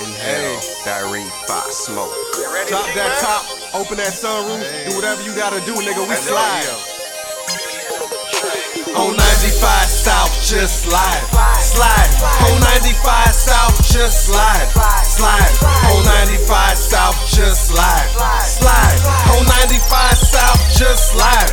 Inhale, direct fire smoke. Drop that top, open that sunroof, do whatever you gotta do, nigga, we slide. On 95 South, just slide, slide. On 95 South, just slide, slide. On 95 South, just slide, slide. On 95 South, just slide.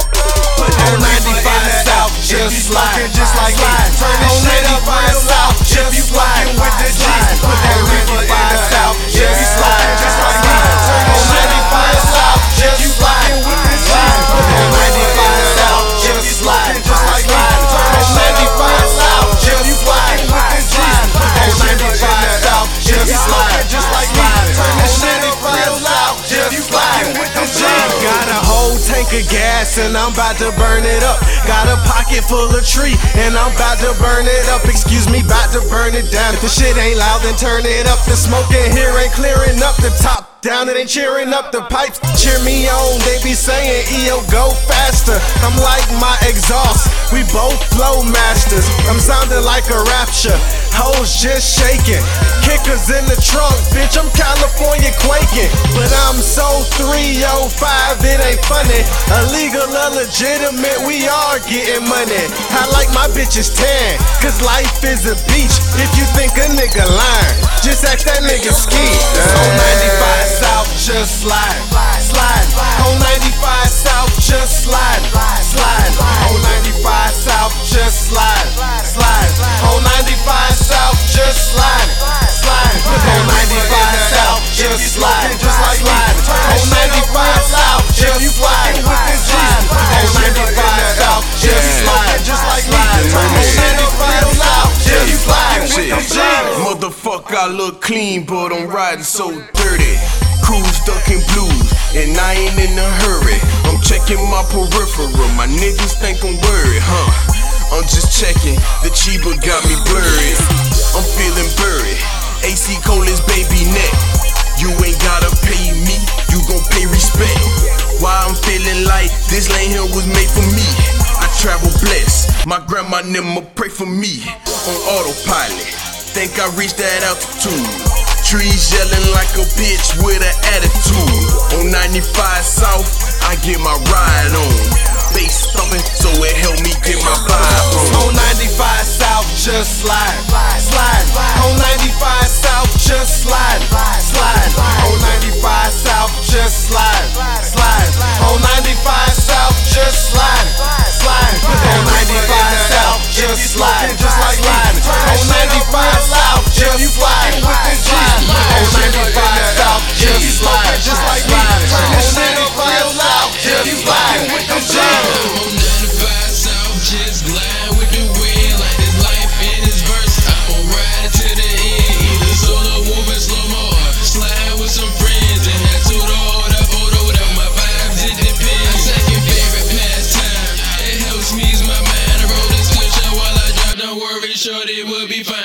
On 95 South, just slide, just like slide. On 95 South, just slide, slide. On 95 South, just slide, just like slide. On 95 South, just slide, slide. On 95 South, just slide, just like slide. On 95 South, just slide, slide. On 95 South, just slide, just like slide. On 95 South, just slide. Got a whole tank of gas and I'm about to burn it up. Got a pocket full of tree and I'm about to burn it up. Excuse me, about to burn it down. If the shit ain't loud, then turn it up. The smoke in here ain't clearing up. The top down, it ain't cheering up. The pipes cheer me on. They be saying, EO, go faster. I'm like my exhaust. We both flow masters. I'm sounding like a rapture. Hoes just shaking. Kickers in the trunk, bitch. I'm California quaking. But I'm so 305, it ain't funny. Illegal or legitimate, we are getting money. I like my bitches tan, cause life is a beach. If you think a nigga lying, just ask that nigga ski. On 95 South, just slide, slide. On 95 South, just slide, slide. On 95 South, just slide, slide. On 95 South, just slide, slide. On 95 South, just slide, just like slide. On 95 South, just slide, slide. On 95 South, just slide, just like slide. On 95 South, just slide. Motherfucker, I look clean, but I'm riding so dirty. Cruise ducking blues, and I ain't in a hurry. I'm checking my peripheral, my niggas think I'm worried, huh? I'm just checking, the Chiba got me blurry. I'm feeling buried, AC Cola's baby neck. You ain't gotta pay me, you gon' pay respect. Why I'm feeling like this lane here was made for me. I travel blessed, my grandma never pray for me. On autopilot, think I reached that altitude. Trees yelling like a bitch with an attitude. On 95 South, I get my ride on. Bass thumping, so it helped me get my vibe on. On 95 South, just slide, slide. On 95 South, just slide, slide. On 95 South, just slide, slide. On 95 South, just slide, slide. On 95 South, just slide, just like slide. On 95 South, just slide, slide. On 95 South, just slide, just like slide. On 95 South, just slide with the jam. On 95 South, just glide with the wind like this life in this verse. I'ma ride to the end, either solo moving slow-mo or slide with some friends. And that's who the hold up, my vibes, it depends. Second favorite pastime, it helps me ease my mind. I roll this cushion while I drop, don't worry, shorty will be fine.